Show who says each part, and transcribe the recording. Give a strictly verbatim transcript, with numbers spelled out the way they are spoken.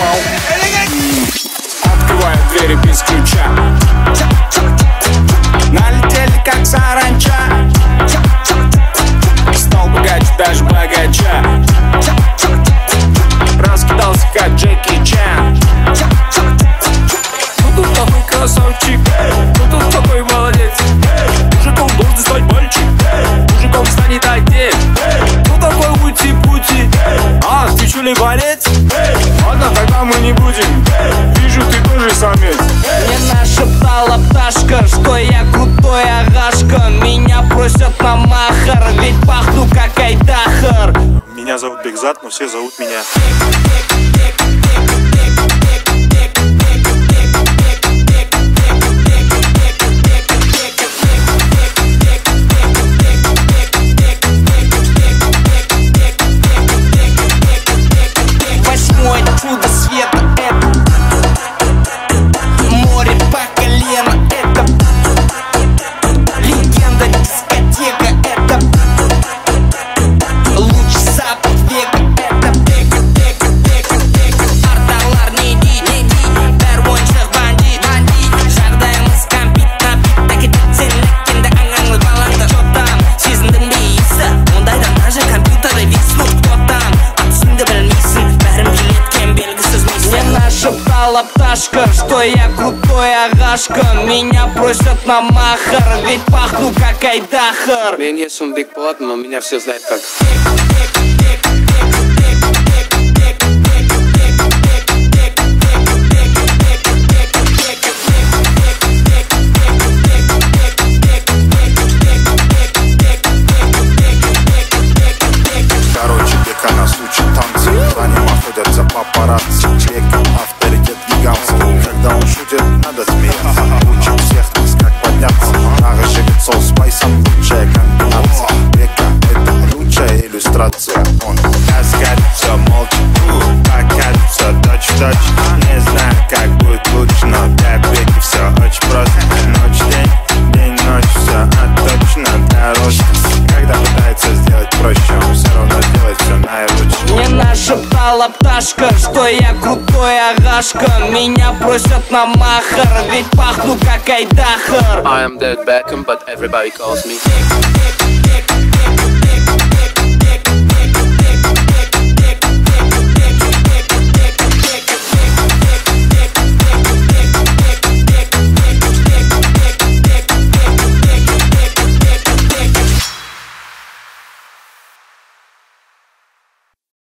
Speaker 1: Открываю двери без ключа. Налетели как саранча. Стал богаче даже богача. Раскидался как Джеки Чан. Кто тут такой красавчик? Кто тут такой молодец? Мужиком должен стать мальчик. Мужиком станет отец. Кто такой ути-пути? А, ты чё ли борец? Ладно, тогда мы не будем. Вижу, ты тоже самец.
Speaker 2: Мне нашептала пташка, что я крутой агашка. Меня просят на махар, ведь пахну как Айдахар.
Speaker 3: Меня зовут Бекзат, но все зовут меня.
Speaker 2: Восьмое чудо света — это море по колено, это легенда дискотека, это луч запад века, это бека, бека, бека, бека. Арталар не ди, не ди, бәрбойынша бандит, бандит. Жағдайымыз компит набит, тәкетіп сен ләккенді аңаңыз баланды. Чо там, сезіндің бе иісі? Ондайдан даже компьютеры виснут. Кто там, атысыңды білмейсің, бәрін билеткен белгісіз мисың. Мне нашептала пташка, что я крутой агашка. Меня просят на махар, ведь пахну как Айдахар.
Speaker 4: Мен есім Бек болатын, но меня все знают как
Speaker 3: Короче, Бека нас учит танцы. За ним охотятся папарацци. Бека авторитет гигантский. Когда он шутит, надо смеяться. Учит всех нас, как подняться. Нага жигит соус спайсом. Лучшая комбинация. Бека — это лучшая иллюстрация. Он таскает, все молчит. Покажется точь-в-точь. Не знаю, как будет лучше, но для Беки все очень просто. Ночь-день, день-ночь, все отточено для роста. Когда пытается сделать проще, он все равно делает все наилучше.
Speaker 2: Мне нашептала пташка, что я крутой агашка. Меня просят на махар, ведь пахну как Айдахар.
Speaker 4: I am David Beckham, but everybody calls me